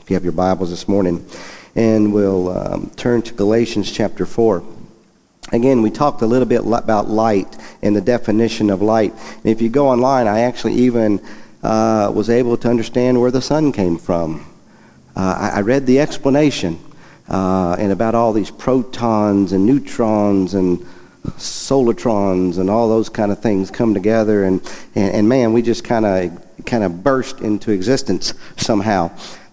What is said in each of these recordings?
if you have your Bibles this morning. And we'll turn to Galatians chapter 4. Again, we talked a little bit about light and the definition of light. And if you go online, I actually even was able to understand where the sun came from. I read the explanation and about all these protons and neutrons and solitrons and all those kind of things come together, and man, we just kind of burst into existence somehow.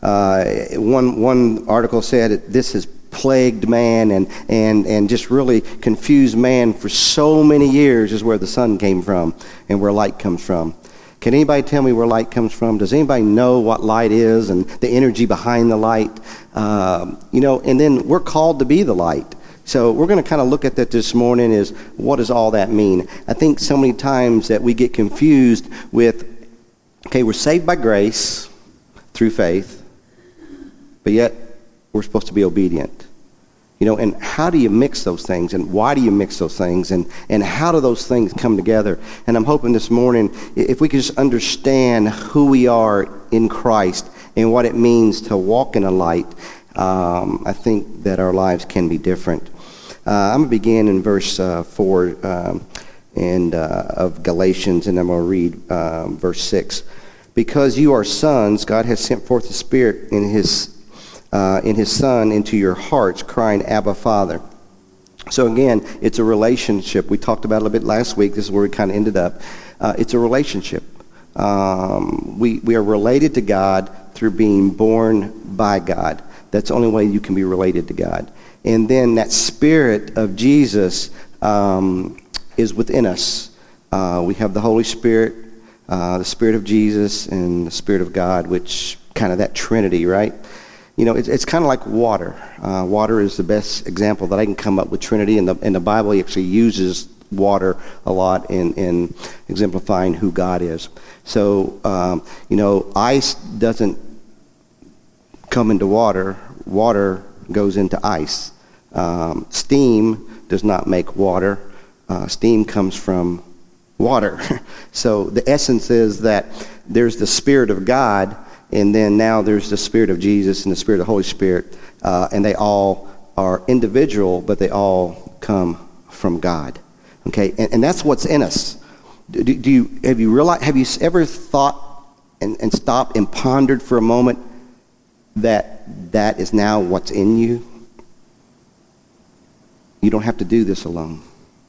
One article said this has plagued man and just really confused man for so many years, is where the sun came from and where light comes from. Can anybody tell me where light comes from? Does anybody know what light is and the energy behind the light? And then we're called to be the light. So we're going to kind of look at that this morning, is what does all that mean? I think so many times that we get confused with, okay, we're saved by grace through faith, but yet we're supposed to be obedient. And how do you mix those things, and why do you mix those things, and how do those things come together? And I'm hoping this morning, if we could just understand who we are in Christ and what it means to walk in a light, I think that our lives can be different. I'm going to begin in verse 4 of Galatians, and I'm going to read verse 6. Because you are sons, God has sent forth the Spirit in His Son into your hearts, crying, Abba, Father. So again, it's a relationship. We talked about it a little bit last week. This is where we kind of ended up. It's a relationship. We are related to God through being born by God. That's the only way you can be related to God. And then that Spirit of Jesus is within us. We have the Holy Spirit, the Spirit of Jesus, and the Spirit of God, which kind of that Trinity, right? It's kind of like water. Water is the best example that I can come up with Trinity, and the Bible actually uses water a lot in exemplifying who God is. So, ice doesn't come into water. Water goes into ice. Steam does not make water. Steam comes from water. So the essence is that there's the Spirit of God, and then now there's the Spirit of Jesus and the Spirit of the Holy Spirit, and they all are individual, but they all come from God. Okay, and that's what's in us. Have you ever thought and stopped and pondered for a moment that is now what's in you? You don't have to do this alone.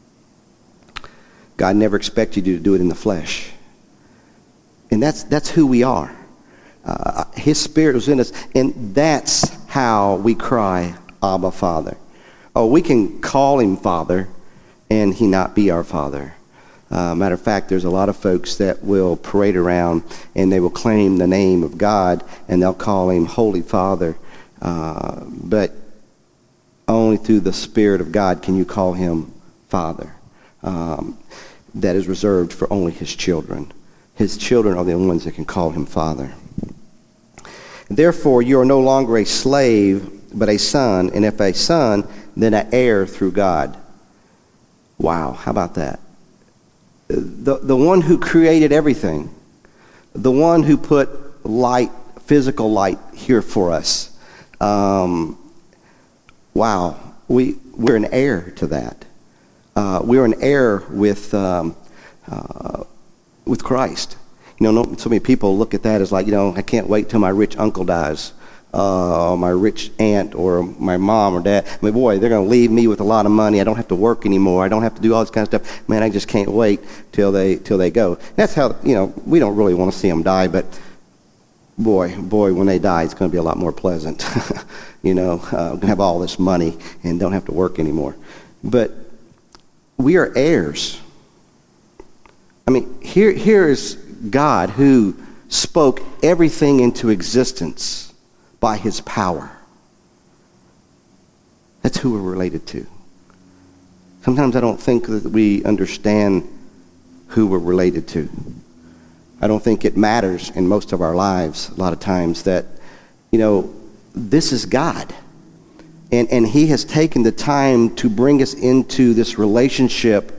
God never expects you to do it in the flesh, and that's who we are. His Spirit was in us, and that's how we cry, Abba, Father. Oh, we can call Him Father, and He not be our Father. Matter of fact, there's a lot of folks that will parade around, and they will claim the name of God, and they'll call Him Holy Father. But only through the Spirit of God can you call Him Father. That is reserved for only His children. His children are the only ones that can call Him Father. Therefore, you are no longer a slave, but a son, and if a son, then an heir through God. Wow, how about that? The one who created everything, the one who put light, physical light here for us. Wow, we're an heir to that. We're an heir with Christ. So many people look at that as like, I can't wait till my rich uncle dies, or my rich aunt, or my mom or dad. Boy, they're going to leave me with a lot of money. I don't have to work anymore. I don't have to do all this kind of stuff. Man, I just can't wait till they go. That's how, we don't really want to see them die, but boy, when they die, it's going to be a lot more pleasant. Going to have all this money and don't have to work anymore. But we are heirs. Here is God who spoke everything into existence by His power. That's who we're related to. Sometimes I don't think that we understand who we're related to. I don't think it matters in most of our lives a lot of times that, this is God. And He has taken the time to bring us into this relationship.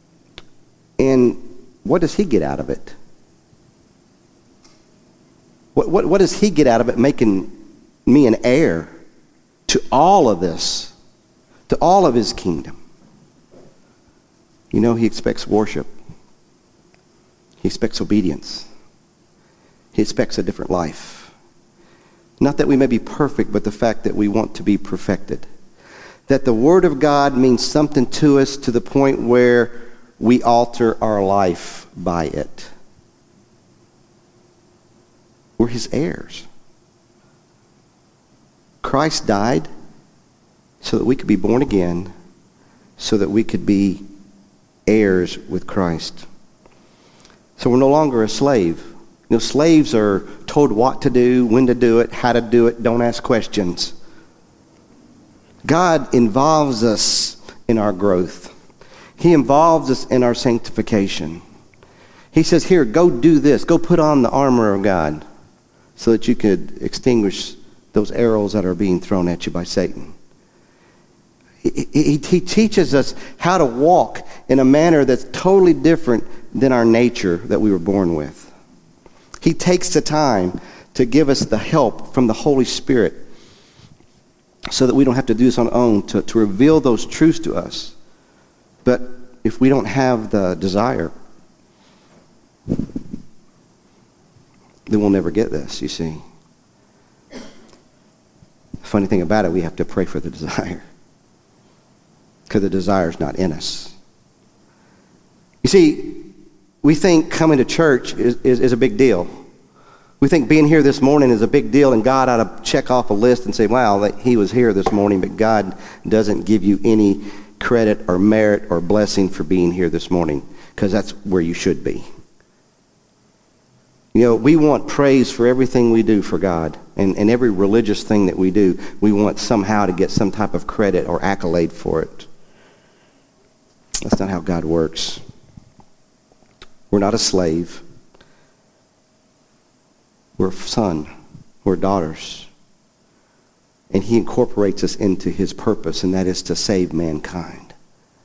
And what does He get out of it? What does he get out of it making me an heir to all of this, to all of his kingdom? You know, he expects worship. He expects obedience. He expects a different life. Not that we may be perfect, but the fact that we want to be perfected. That the Word of God means something to us to the point where we alter our life by it. We're his heirs. Christ died so that we could be born again, so that we could be heirs with Christ. So we're no longer a slave. You know, slaves are told what to do, when to do it, how to do it. Don't ask questions. God involves us in our growth. He involves us in our sanctification. He says, here, go do this. Go put on the armor of God so that you could extinguish those arrows that are being thrown at you by Satan. He teaches us how to walk in a manner that's totally different than our nature that we were born with. He takes the time to give us the help from the Holy Spirit so that we don't have to do this on our own, to reveal those truths to us. But if we don't have the desire, then we'll never get this, you see. The funny thing about it, we have to pray for the desire, because the desire is not in us. You see, we think coming to church is a big deal. We think being here this morning is a big deal, and God ought to check off a list and say, wow, he was here this morning, but God doesn't give you any credit or merit or blessing for being here this morning, because that's where you should be. You know, we want praise for everything we do for God, and every religious thing that we do, we want somehow to get some type of credit or accolade for it. That's not how God works. We're not a slave. We're a son. We're daughters. And he incorporates us into his purpose, and that is to save mankind,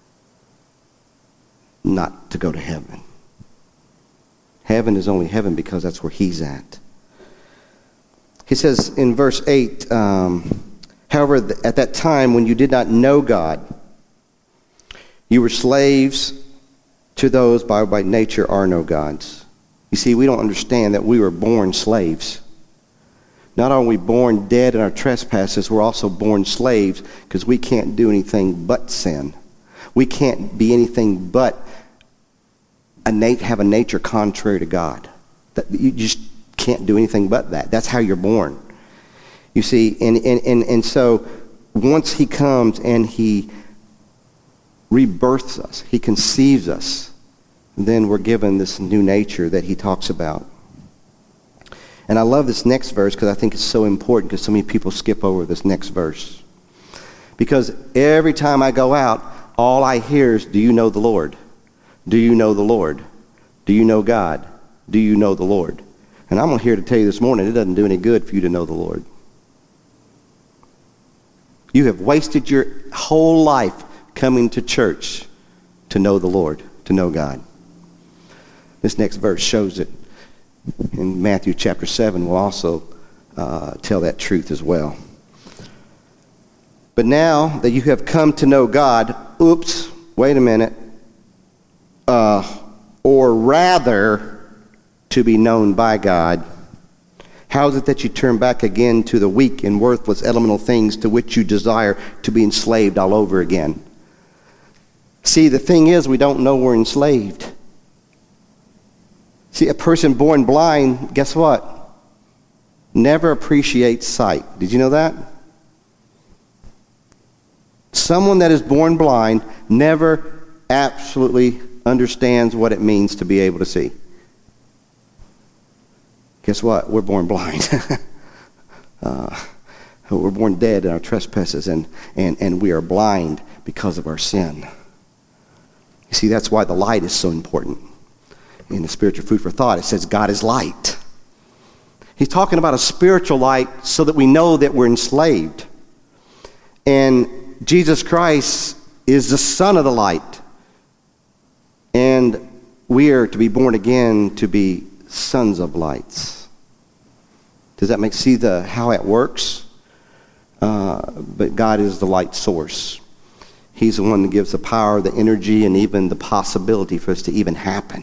not to go to heaven. Heaven is only heaven because that's where he's at. He says in verse 8, however, at that time when you did not know God, you were slaves to those by nature are no gods. You see, we don't understand that we were born slaves. Not only are we born dead in our trespasses, we're also born slaves because we can't do anything but sin. We can't be anything but have a nature contrary to God. You just can't do anything but that. That's how you're born. You see, and so once he comes and he rebirths us, he conceives us, then we're given this new nature that he talks about. And I love this next verse because I think it's so important, because so many people skip over this next verse. Because every time I go out, all I hear is, do you know the Lord? Do you know the Lord? Do you know God? Do you know the Lord? And I'm here to tell you this morning, it doesn't do any good for you to know the Lord. You have wasted your whole life coming to church to know the Lord, to know God. This next verse shows it. In Matthew chapter 7 will also tell that truth as well. But now that you have come to know God, wait a minute, or rather to be known by God, how is it that you turn back again to the weak and worthless elemental things to which you desire to be enslaved all over again? See, the thing is, we don't know we're enslaved. See, a person born blind, guess what? Never appreciates sight. Did you know that? Someone that is born blind never absolutely understands what it means to be able to see. Guess what? We're born blind. We're born dead in our trespasses, and we are blind because of our sin. You see, that's why the light is so important. In the spiritual food for thought, it says God is light. He's talking about a spiritual light so that we know that we're enslaved. And Jesus Christ is the Son of the light. And we are to be born again to be sons of lights. Does that make how it works? But God is the light source. He's the one that gives the power, the energy, and even the possibility for this to even happen.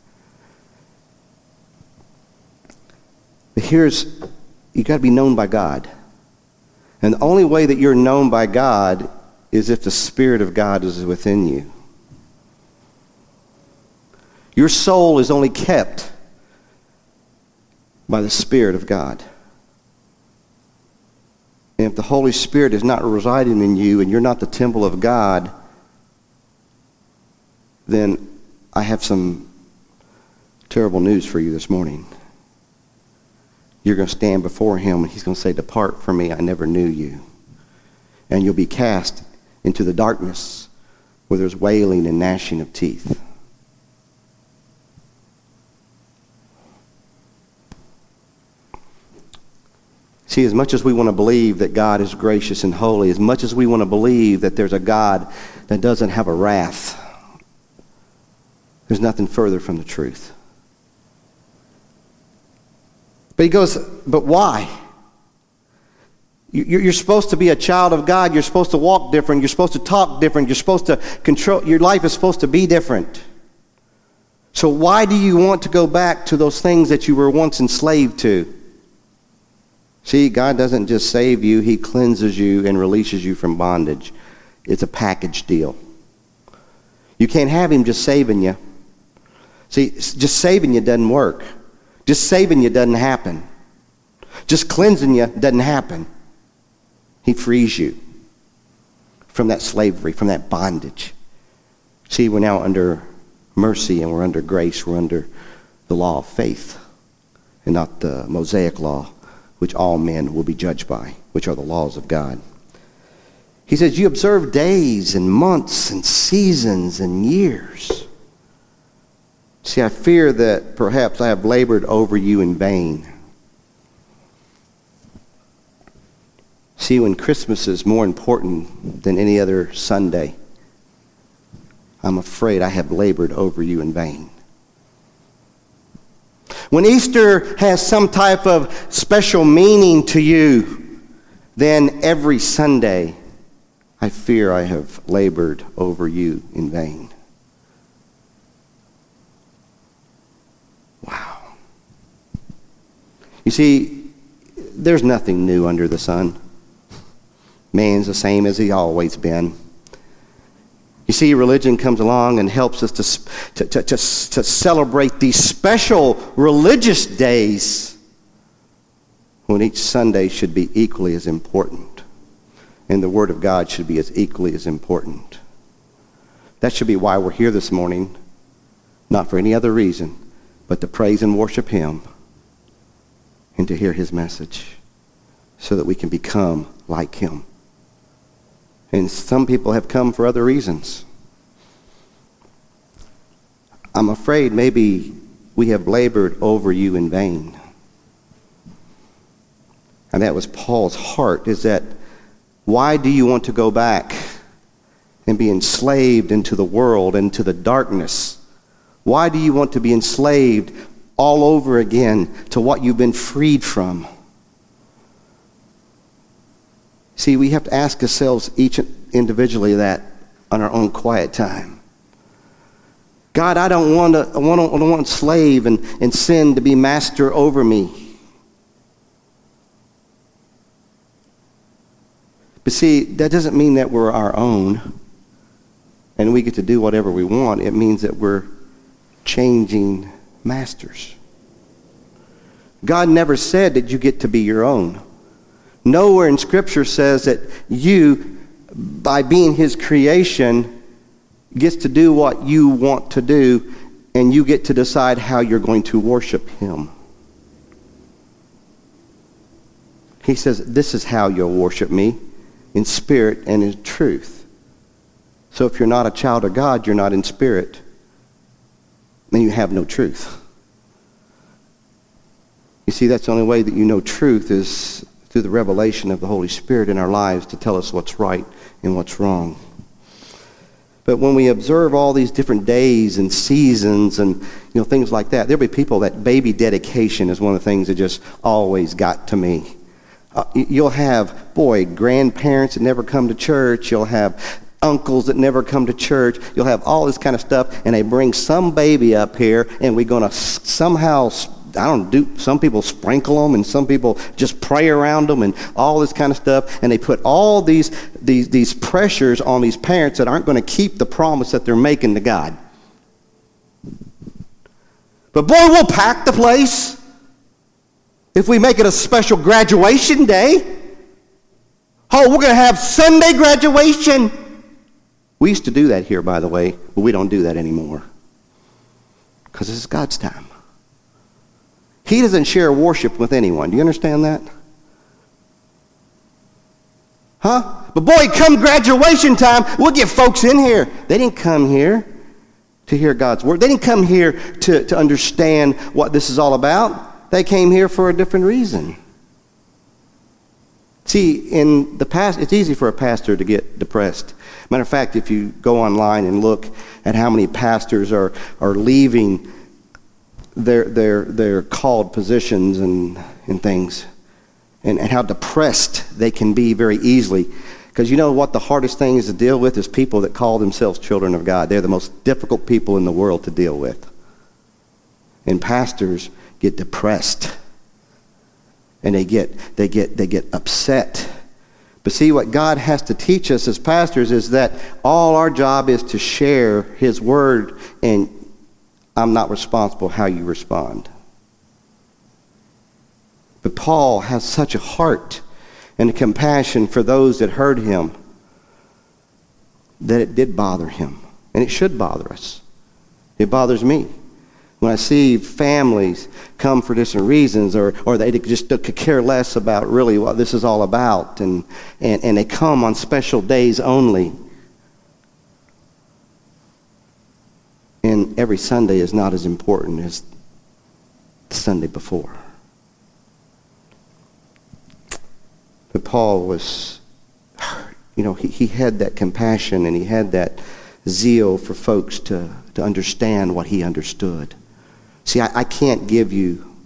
But you got to be known by God. And the only way that you're known by God is if the Spirit of God is within you. Your soul is only kept by the Spirit of God. And if the Holy Spirit is not residing in you and you're not the temple of God, then I have some terrible news for you this morning. You're going to stand before Him and He's going to say, "Depart from me, I never knew you." And you'll be cast into the darkness where there's wailing and gnashing of teeth. See, as much as we want to believe that God is gracious and holy, as much as we want to believe that there's a God that doesn't have a wrath, there's nothing further from the truth. But he goes, but why? You're supposed to be a child of God. You're supposed to walk different. You're supposed to talk different. You're supposed to control. Your life is supposed to be different. So why do you want to go back to those things that you were once enslaved to? See, God doesn't just save you. He cleanses you and releases you from bondage. It's a package deal. You can't have Him just saving you. See, just saving you doesn't work. Just saving you doesn't happen. Just cleansing you doesn't happen. He frees you from that slavery, from that bondage. See, we're now under mercy and we're under grace. We're under the law of faith and not the Mosaic law, which all men will be judged by, which are the laws of God. He says, you observe days and months and seasons and years. See, I fear that perhaps I have labored over you in vain. See, when Christmas is more important than any other Sunday, I'm afraid I have labored over you in vain. When Easter has some type of special meaning to you, then every Sunday, I fear I have labored over you in vain. Wow. You see, there's nothing new under the sun. Man's the same as he always been. You see, religion comes along and helps us to celebrate these special religious days when each Sunday should be equally as important. And the Word of God should be as equally as important. That should be why we're here this morning, not for any other reason, but to praise and worship Him and to hear His message so that we can become like Him. And some people have come for other reasons. I'm afraid maybe we have labored over you in vain. And that was Paul's heart, is that why do you want to go back and be enslaved into the world, into the darkness? Why do you want to be enslaved all over again to what you've been freed from? See, we have to ask ourselves each individually that on our own quiet time. God, I don't want slave and sin to be master over me. But see, that doesn't mean that we're our own and we get to do whatever we want. It means that we're changing masters. God never said that you get to be your own. Nowhere in Scripture says that you, by being His creation, gets to do what you want to do, and you get to decide how you're going to worship Him. He says, this is how you'll worship me, in spirit and in truth. So if you're not a child of God, you're not in spirit, then you have no truth. You see, that's the only way that you know truth is through the revelation of the Holy Spirit in our lives to tell us what's right and what's wrong. But when we observe all these different days and seasons and things like that, there'll be people that baby dedication is one of the things that just always got to me. You'll have, grandparents that never come to church. You'll have uncles that never come to church. You'll have all this kind of stuff, and they bring some baby up here, and we're going to somehow, some people sprinkle them, and some people just pray around them, and all this kind of stuff, and they put all these pressures on these parents that aren't going to keep the promise that they're making to God. But boy, we'll pack the place if we make it a special graduation day. Oh, we're going to have Sunday graduation. We used to do that here, by the way, but we don't do that anymore because this is God's time. He doesn't share worship with anyone. Do you understand that? Huh? But boy, come graduation time, we'll get folks in here. They didn't come here to hear God's word. They didn't come here to understand what this is all about. They came here for a different reason. See, in the past, it's easy for a pastor to get depressed. Matter of fact, if you go online and look at how many pastors are leaving their called positions and things, and how depressed they can be very easily. Because you know what the hardest thing is to deal with is people that call themselves children of God. They're the most difficult people in the world to deal with. And pastors get depressed. And they get upset. But see, what God has to teach us as pastors is that all our job is to share His word, and I'm not responsible how you respond. But Paul has such a heart and a compassion for those that heard him that it did bother him. And it should bother us. It bothers me. When I see families come for different reasons, or they just could care less about really what this is all about, and they come on special days only. And every Sunday is not as important as the Sunday before. But Paul was, he had that compassion and he had that zeal for folks to understand what he understood. See, I can't give you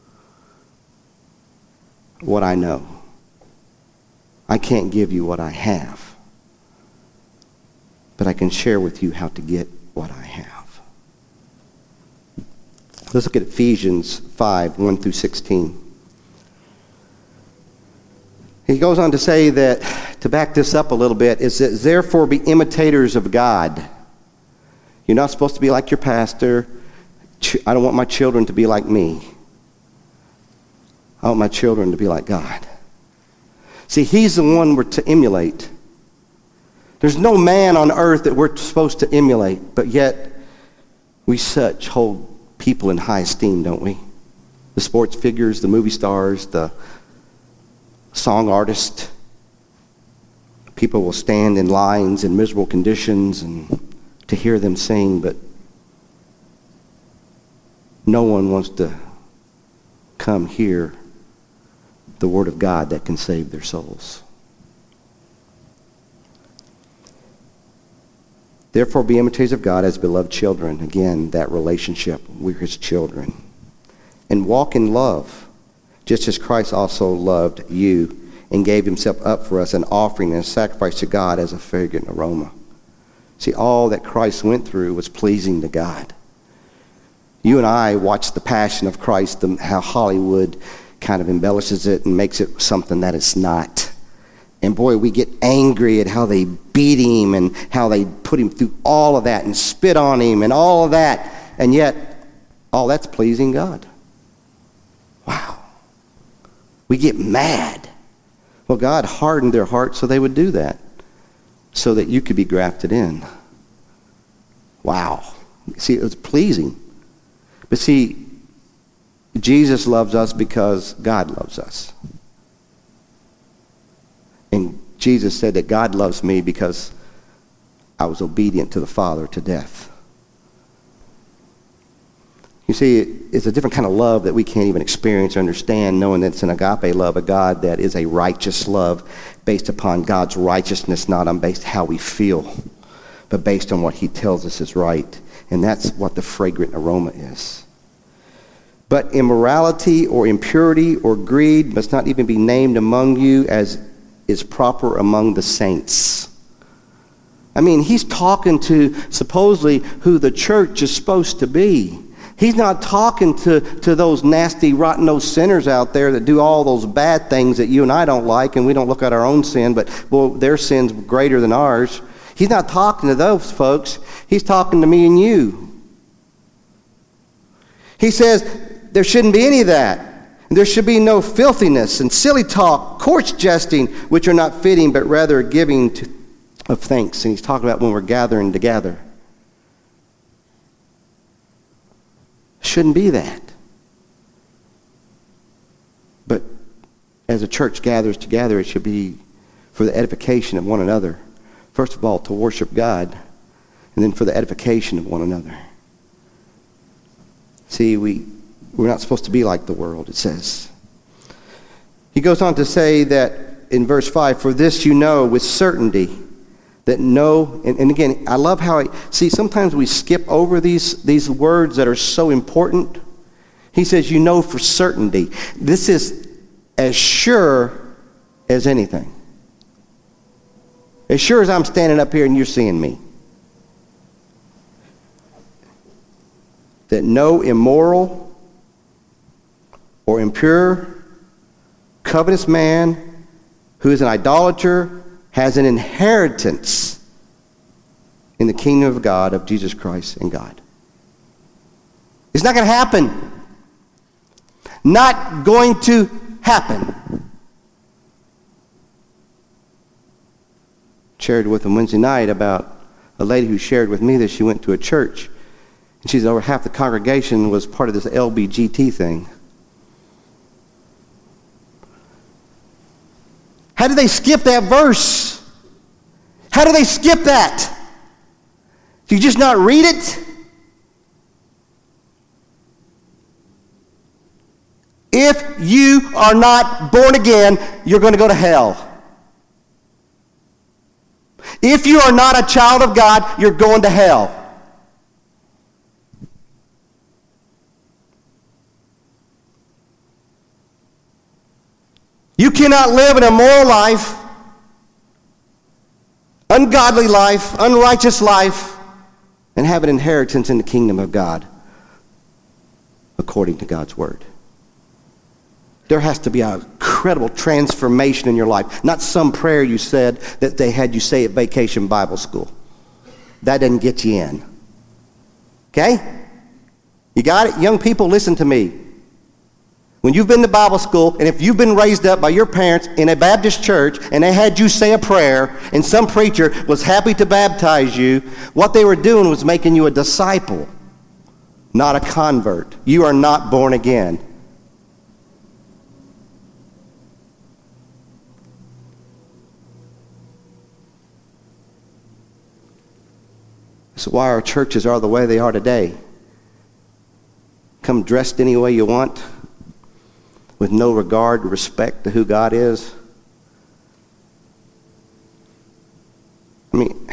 what I know. I can't give you what I have. But I can share with you how to get what I have. Let's look at Ephesians 5, 1 through 16. He goes on to say that, to back this up a little bit, is that therefore be imitators of God. You're not supposed to be like your pastor. I don't want my children to be like me. I want my children to be like God. See, He's the one we're to emulate. There's no man on earth that we're supposed to emulate, but yet we hold people in high esteem, don't we? The sports figures, the movie stars, the song artists. People will stand in lines in miserable conditions and to hear them sing, but no one wants to come hear the word of God that can save their souls. Therefore, be imitators of God as beloved children. Again, that relationship. We're His children. And walk in love, just as Christ also loved you and gave Himself up for us, an offering and a sacrifice to God as a fragrant aroma. See, all that Christ went through was pleasing to God. You and I watch the Passion of Christ, how Hollywood kind of embellishes it and makes it something that it's not. And boy, we get angry at how they beat Him and how they put Him through all of that and spit on Him and all of that. And yet, all that's pleasing God. Wow. We get mad. Well, God hardened their hearts so they would do that, so that you could be grafted in. Wow. See, it was pleasing. But see, Jesus loves us because God loves us. And Jesus said that God loves me because I was obedient to the Father to death. You see, it's a different kind of love that we can't even experience or understand, knowing that it's an agape love of God that is a righteous love based upon God's righteousness, not on based how we feel. but based on what he tells us is right. And that's what the fragrant aroma is. But immorality or impurity or greed must not even be named among you, as is proper among the saints. I mean, he's talking to supposedly who the church is supposed to be. He's not talking to those nasty, rotten-nosed sinners out there that do all those bad things that you and I don't like, and we don't look at our own sin, but, well, their sin's greater than ours. He's not talking to those folks. He's talking to me and you. He says there shouldn't be any of that. There should be no filthiness and silly talk, coarse jesting, which are not fitting, but rather giving of thanks. And he's talking about when we're gathering together. Shouldn't be that. But as a church gathers together, it should be for the edification of one another. First of all, to worship God, and then for the edification of one another. See, we're not supposed to be like the world, it says. He goes on to say that in verse 5, for this you know with certainty that no, and again, I love how, sometimes we skip over these words that are so important. He says, you know for certainty. This is as sure as anything. As sure as I'm standing up here and you're seeing me. That no immoral or impure, covetous man who is an idolater has an inheritance in the kingdom of God, of Jesus Christ and God. It's not going to happen. Not going to happen. Shared with them Wednesday night about a lady who shared with me that she went to a church, and she said over half the congregation was part of this LBGT thing. How did they skip that verse? How do they skip that? Do you just not read it? If you are not born again, you're going to go to hell. If you are not a child of God, you're going to hell. You cannot live an immoral life, ungodly life, unrighteous life, and have an inheritance in the kingdom of God according to God's word. There has to be an incredible transformation in your life. Not some prayer you said that they had you say at Vacation Bible School. That doesn't get you in. Okay? You got it? Young people, listen to me. When you've been to Bible school, and if you've been raised up by your parents in a Baptist church, and they had you say a prayer, and some preacher was happy to baptize you, what they were doing was making you a disciple, not a convert. You are not born again. That's why our churches are the way they are today. Come dressed any way you want, with no regard or respect to who God is. I mean,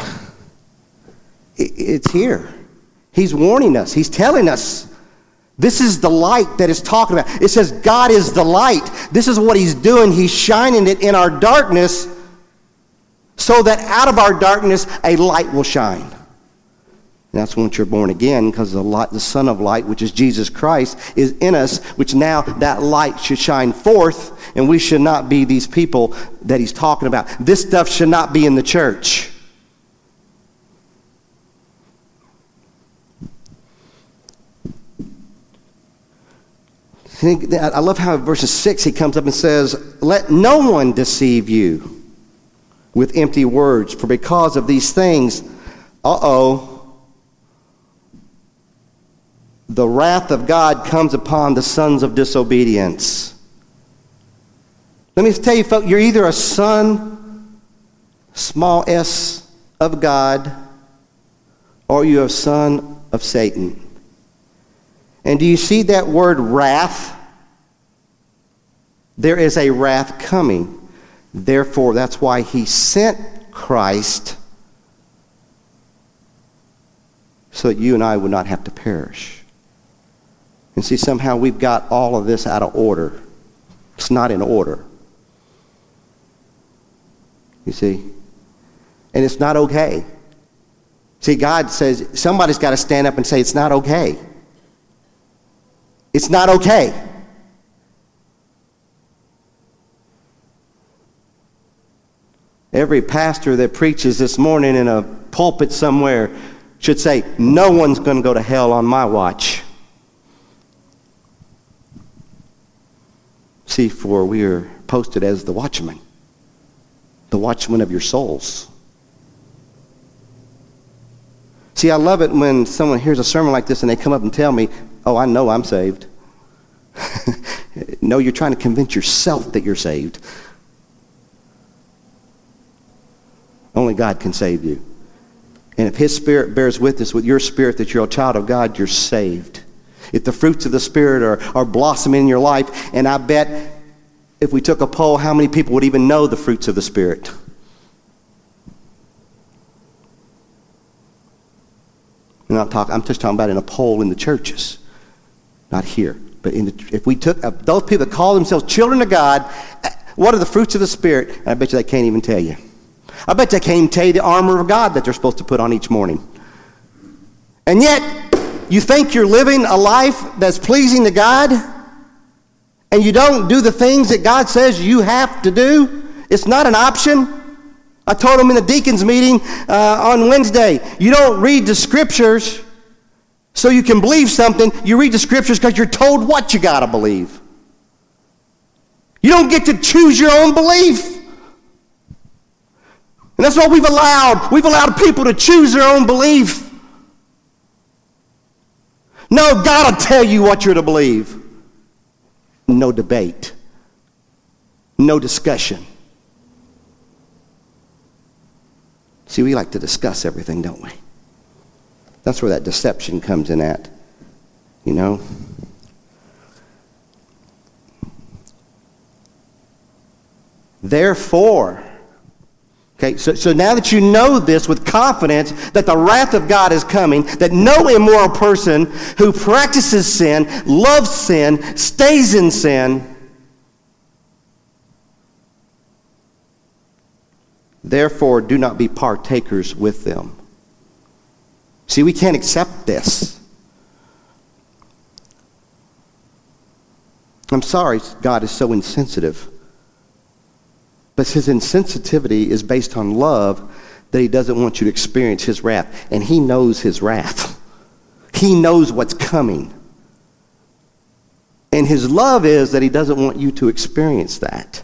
it's here. He's warning us. He's telling us. This is the light that it's talking about. It says God is the light. This is what he's doing. He's shining it in our darkness so that out of our darkness a light will shine. And that's once you're born again, because the Son of Light, which is Jesus Christ, is in us, which now that light should shine forth, and we should not be these people that he's talking about. This stuff should not be in the church. I love how in verse 6 he comes up and says, let no one deceive you with empty words, for because of these things, the wrath of God comes upon the sons of disobedience. Let me tell you, folks, you're either a son, small s, of God, or you're a son of Satan. And do you see that word wrath? There is a wrath coming. Therefore, that's why he sent Christ so that you and I would not have to perish. And see, somehow we've got all of this out of order. It's not in order. You see? And it's not okay. See, God says somebody's got to stand up and say it's not okay. It's not okay. Every pastor that preaches this morning in a pulpit somewhere should say, no one's going to go to hell on my watch. See, for we are posted as the watchmen of your souls. See, I love it when someone hears a sermon like this and they come up and tell me, oh, I know I'm saved. No, you're trying to convince yourself that you're saved. Only God can save you. And if His Spirit bears witness with your spirit that you're a child of God, you're saved. If the fruits of the Spirit are blossoming in your life, and I bet if we took a poll, how many people would even know the fruits of the Spirit? I'm just talking about in a poll in the churches, not here. But if we took those people that call themselves children of God, what are the fruits of the Spirit? And I bet you they can't even tell you. I bet they can't even tell you the armor of God that they're supposed to put on each morning. And yet, you think you're living a life that's pleasing to God, and you don't do the things that God says you have to do? It's not an option. I told them in the deacons meeting on Wednesday, you don't read the scriptures so you can believe something. You read the scriptures because you're told what you got to believe. You don't get to choose your own belief. And that's what we've allowed. We've allowed people to choose their own belief. No, God will tell you what you're to believe. No debate. No discussion. See, we like to discuss everything, don't we? That's where that deception comes in at, you know. Therefore, okay, so now that you know this with confidence that the wrath of God is coming, that no immoral person who practices sin, loves sin, stays in sin, therefore do not be partakers with them. See, we can't accept this. I'm sorry God is so insensitive. But His insensitivity is based on love, that He doesn't want you to experience His wrath. And He knows His wrath. He knows what's coming. And His love is that He doesn't want you to experience that.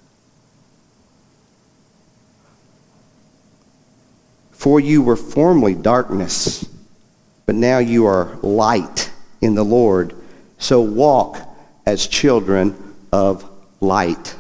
For you were formerly darkness, but now you are light in the Lord. So walk as children of light.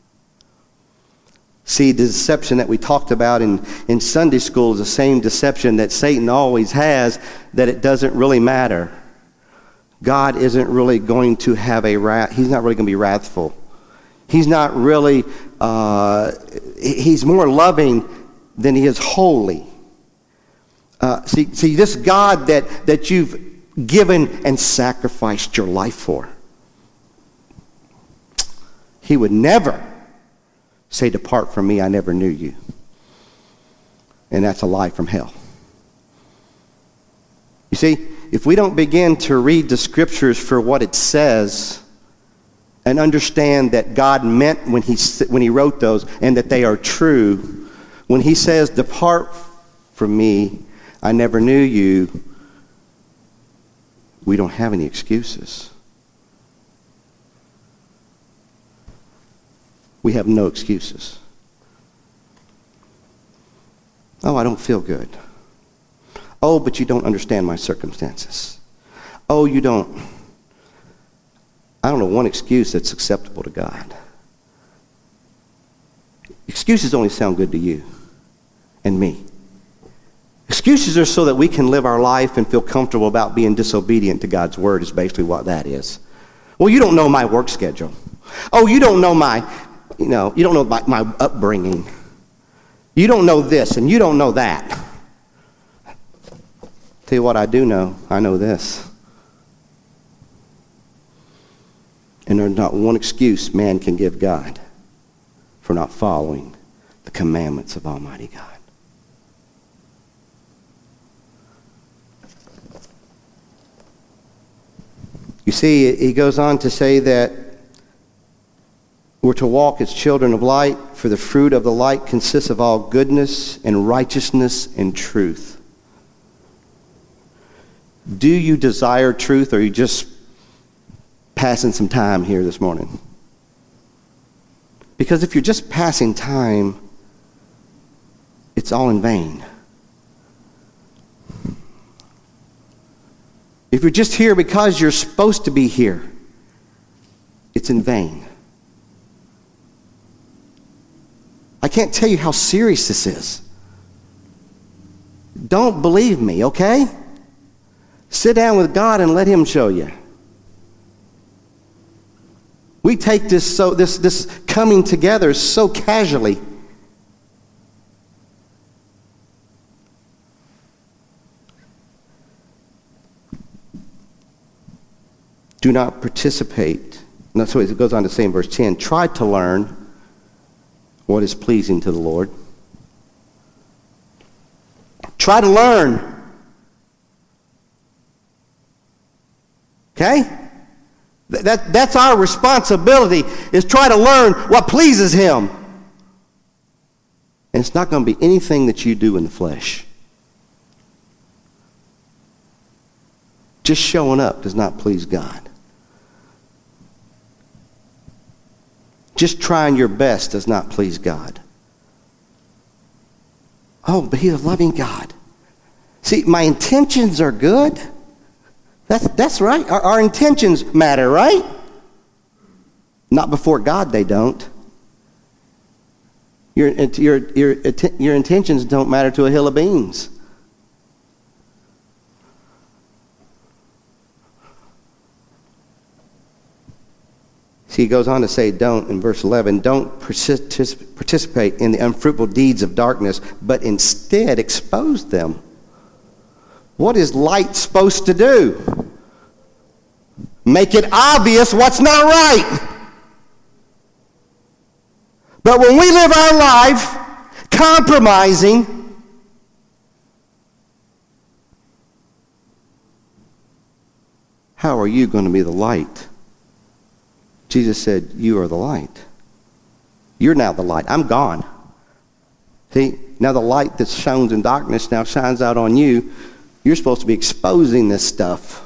See, the deception that we talked about in Sunday school is the same deception that Satan always has, that it doesn't really matter. God isn't really going to have a wrath. He's not really going to be wrathful. He's not really, He's more loving than He is holy. See, this God that you've given and sacrificed your life for, He would never say, depart from me, I never knew you. And that's a lie from hell. You see, if we don't begin to read the scriptures for what it says and understand that God meant when he wrote those and that they are true, when He says, depart from me, I never knew you, we don't have any excuses. We have no excuses. Oh, I don't feel good. Oh, but you don't understand my circumstances. Oh, you don't. I don't know one excuse that's acceptable to God. Excuses only sound good to you and me. Excuses are so that we can live our life and feel comfortable about being disobedient to God's word is basically what that is. Well, you don't know my work schedule. Oh, you don't know you don't know my upbringing. You don't know this and you don't know that. Tell you what I do know. I know this. And there's not one excuse man can give God for not following the commandments of Almighty God. You see, he goes on to say that we're to walk as children of light, for the fruit of the light consists of all goodness and righteousness and truth. Do you desire truth, or are you just passing some time here this morning? Because if you're just passing time, it's all in vain. If you're just here because you're supposed to be here, it's in vain. I can't tell you how serious this is. Don't believe me, okay? Sit down with God and let Him show you. We take this coming together so casually. Do not participate. And that's what it goes on to say in verse 10. Try to learn what is pleasing to the Lord. Try to learn. Okay? That's our responsibility, is try to learn what pleases Him. And it's not going to be anything that you do in the flesh. Just showing up does not please God. Just trying your best does not please God. Oh, but He's a loving God. See, my intentions are good. That's right. Our intentions matter, right? Not before God, they don't. Your intentions don't matter to a hill of beans. See, he goes on to say, don't, in verse 11, don't participate in the unfruitful deeds of darkness, but instead expose them. What is light supposed to do? Make it obvious what's not right. But when we live our life compromising, how are you going to be the light? Jesus said, you are the light. You're now the light. I'm gone. See, now the light that shines in darkness now shines out on you. You're supposed to be exposing this stuff.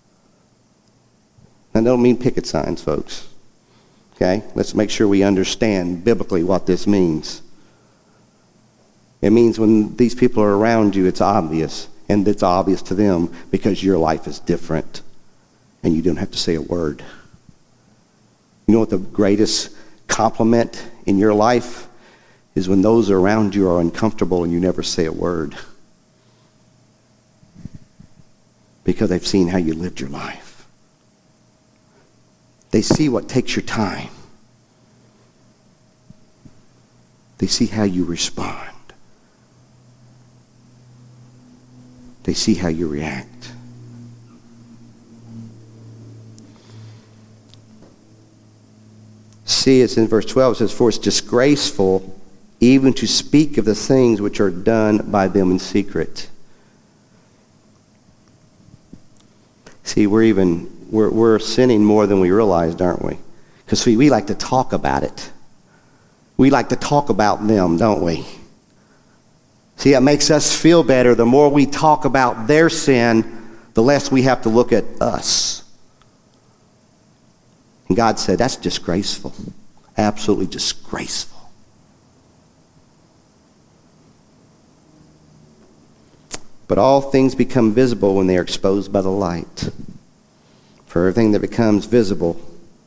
I don't mean picket signs, folks. Okay? Let's make sure we understand biblically what this means. It means when these people are around you, it's obvious. And it's obvious to them because your life is different. And you don't have to say a word. You know what the greatest compliment in your life is? When those around you are uncomfortable and you never say a word. Because they've seen how you lived your life. They see what takes your time. They see how you respond. They see how you react. See, it's in verse 12. It says, for it's disgraceful even to speak of the things which are done by them in secret. See, we're sinning more than we realized, aren't we? Because we like to talk about it. We like to talk about them, don't we? See, it makes us feel better. The more we talk about their sin, the less we have to look at us. And God said, that's disgraceful. Absolutely disgraceful. But all things become visible when they are exposed by the light. For everything that becomes visible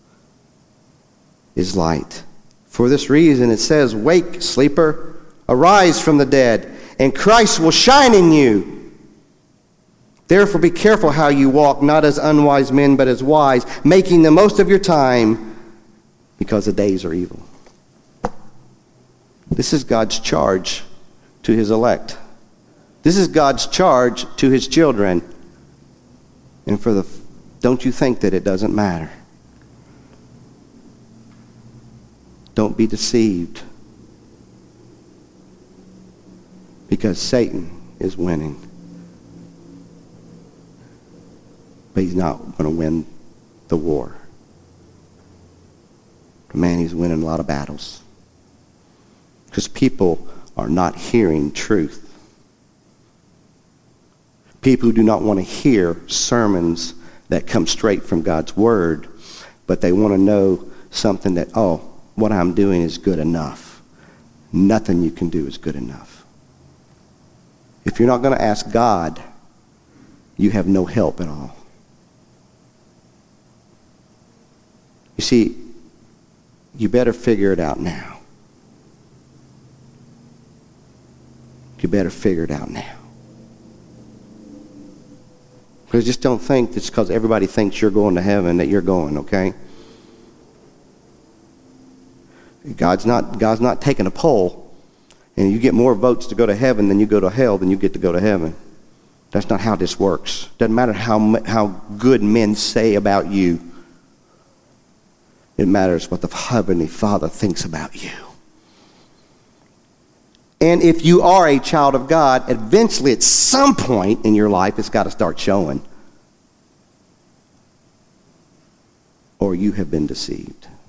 is light. For this reason it says, wake, sleeper, arise from the dead, and Christ will shine in you. Therefore be careful how you walk, not as unwise men, but as wise, making the most of your time, because the days are evil. This is God's charge to His elect. This is God's charge to his children. And don't you think that it doesn't matter? Don't be deceived. Because Satan is winning. But he's not going to win the war. Man, he's winning a lot of battles. Because people are not hearing truth. People who do not want to hear sermons that come straight from God's word, but they want to know something that, oh, what I'm doing is good enough. Nothing you can do is good enough. If you're not going to ask God, you have no help at all. You see, you better figure it out now. You better figure it out now. Because just don't think it's because everybody thinks you're going to heaven that you're going, okay? God's not taking a poll, and you get more votes to go to heaven than you go to hell than you get to go to heaven. That's not how this works. Doesn't matter how good men say about you. It matters what the Heavenly Father thinks about you. And if you are a child of God, eventually at some point in your life, it's got to start showing. Or you have been deceived.